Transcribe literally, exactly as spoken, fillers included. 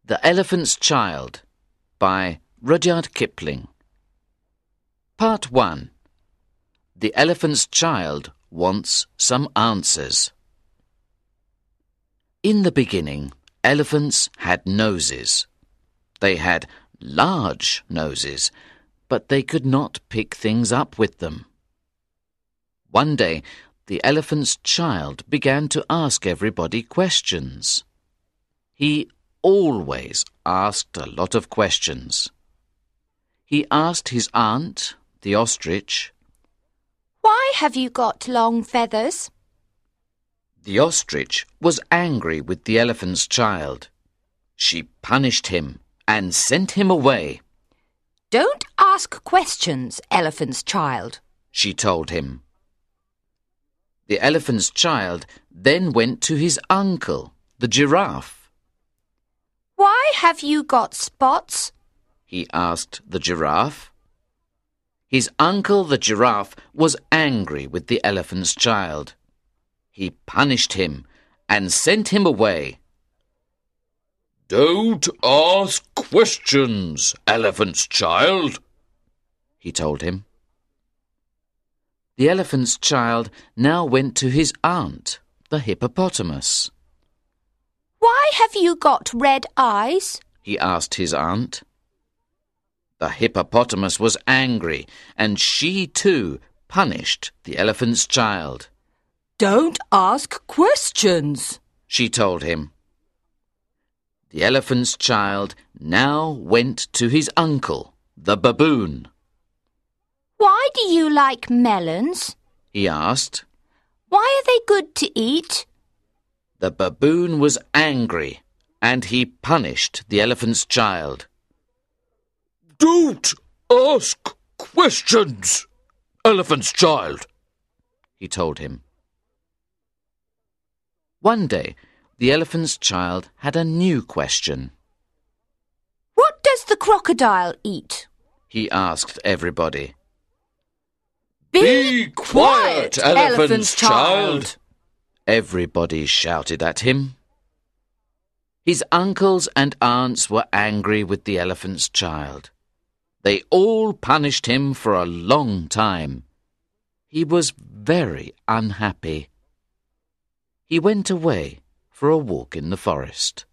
The Elephant's Child by Rudyard Kipling. Part one. The Elephant's Child wants some answers. In the beginning, elephants had noses. They had large noses, but they could not pick things up with them. One day, the elephant's child began to ask everybody questions. He always asked a lot of questions. He asked his aunt, the ostrich, "Why have you got long feathers?" The ostrich was angry with the elephant's child. She punished him and sent him away. "Don't ask questions, elephant's child," she told him. The elephant's child then went to his uncle, the giraffe. "Why have you got spots?" he asked the giraffe. His uncle, the giraffe, was angry with the elephant's child. He punished him and sent him away. "Don't ask questions, elephant's child," he told him. The elephant's child now went to his aunt, the hippopotamus. "Why have you got red eyes?" he asked his aunt. The hippopotamus was angry, and she too punished the elephant's child. "Don't ask questions," she told him. The elephant's child now went to his uncle, the baboon. "Why do you like melons?" he asked. "Why are they good to eat?" The baboon was angry, and he punished the elephant's child. "Don't ask questions, elephant's child," he told him. One day, the elephant's child had a new question. "What does the crocodile eat?" he asked everybody. Be quiet, elephant's child! Everybody shouted at him. His uncles and aunts were angry with the elephant's child. They all punished him for a long time. He was very unhappy. He went away for a walk in the forest.